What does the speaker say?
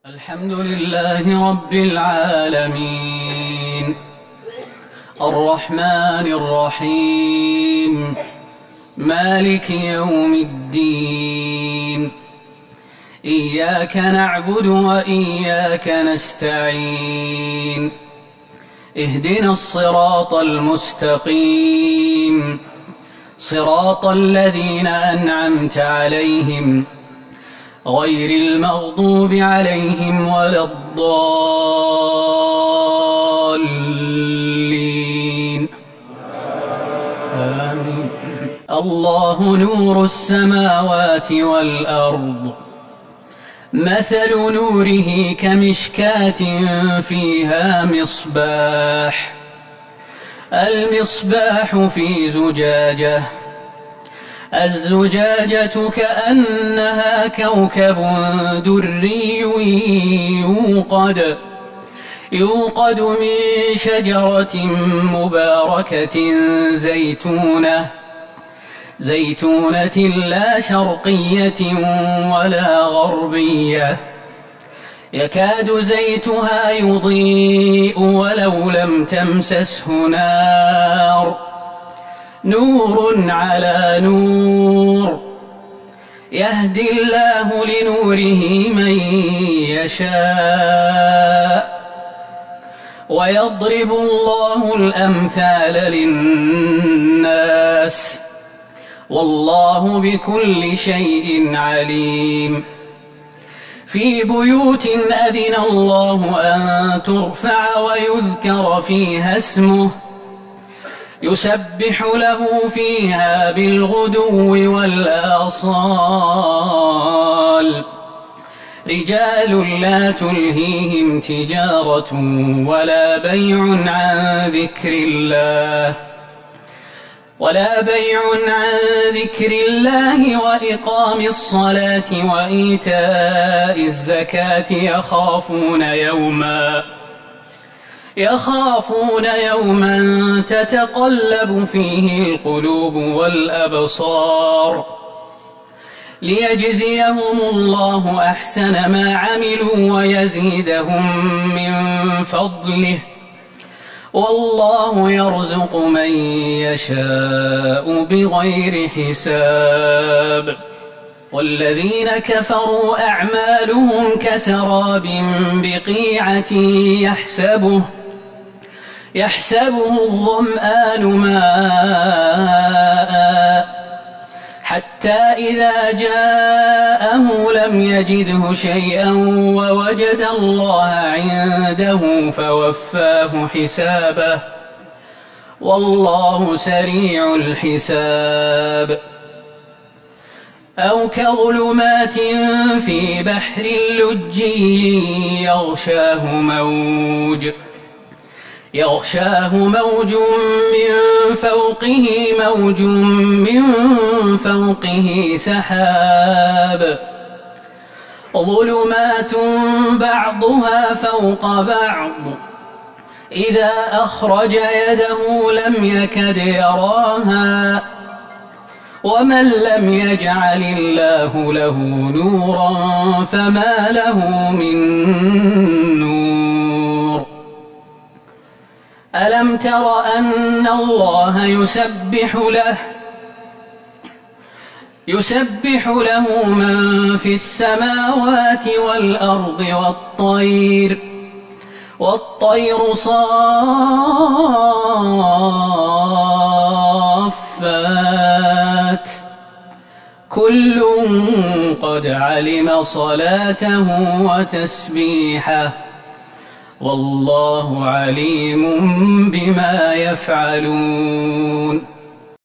الحمد لله رب العالمين الرحمن الرحيم مالك يوم الدين إياك نعبد وإياك نستعين اهدنا الصراط المستقيم صراط الذين أنعمت عليهم غير المغضوب عليهم ولا الضالين آمين. الله نور السماوات والأرض مثل نوره كمشكاة فيها مصباح المصباح في زجاجة الزجاجة كأنها كوكب دري يوقد من شجرة مباركة زيتونة لا شرقية ولا غربية يكاد زيتها يضيء ولو لم تمسسه نور على نور يهدي الله لنوره من يشاء ويضرب الله الأمثال للناس والله بكل شيء عليم في بيوت أذن الله أن ترفع ويذكر فيها اسمه يسبح له فيها بالغدو والآصال رجال لا تلهيهم تجارة ولا بيع عن ذكر الله وإقام الصلاة وإيتاء الزكاة يخافون يوما تتقلب فيه القلوب والأبصار ليجزيهم الله أحسن ما عملوا ويزيدهم من فضله والله يرزق من يشاء بغير حساب والذين كفروا أعمالهم كسراب بقيعة يحسبه الظمآن ماء حتى إذا جاءه لم يجده شيئا ووجد الله عنده فوفاه حسابه والله سريع الحساب أو كظلمات في بحر لجي يغشاه موج من فوقه موج من فوقه سحاب ظلمات بعضها فوق بعض إذا أخرج يده لم يكد يراها ومن لم يجعل الله له نورا فما له من نور ألم تر أن الله يسبح له من في السماوات والأرض والطير صافات كل قد علم صلاته وتسبيحه والله عليم بما يفعلون